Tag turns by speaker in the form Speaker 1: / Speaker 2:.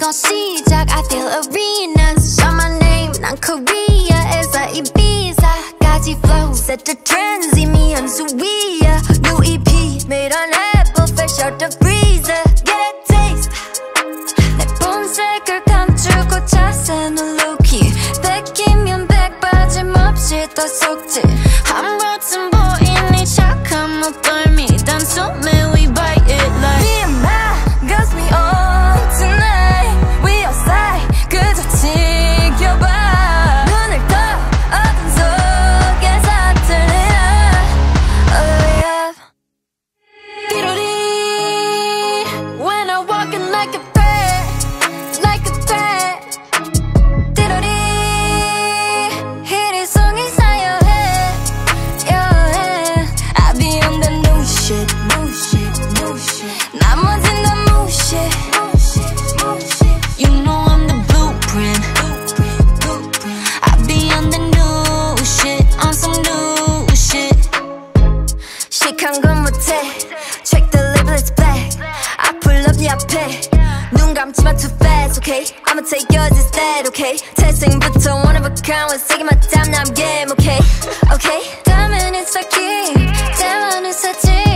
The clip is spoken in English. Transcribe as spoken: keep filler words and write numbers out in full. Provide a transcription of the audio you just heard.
Speaker 1: 이건 시작 I feel arenas Shout my name 난 Korea에서 Ibiza까지 flow Set the trends 이미 연수 위야 New E P made on Apple fresh out the freezer Get a taste 내 본색을 감추고 자세는 low-key 백이면 백 빠짐없이 더 속지 한 번쯤 보이니 착한 목덜미 단숨에 we bite it like Me and my girls we on tonight We outside 그저 지켜봐 눈을 떠 어둠 속에서 들리나 All the way up 띠로리 When I'm walking like a threat Like a threat 띠로리 희리송이 사요해 yeah. I be on the new shit New shit, new shit 나머진 다 무시해 You know I'm the blueprint I be on the new shit On some new shit 시크한 건 못해 Check the label it's black I pull up 네 앞에 눈 감지마 too fast okay I'ma take yours instead okay 태생부터 one of a kind 원색이 맞다면 I'm game okay okay 다음엔 it's like you 대만은 사지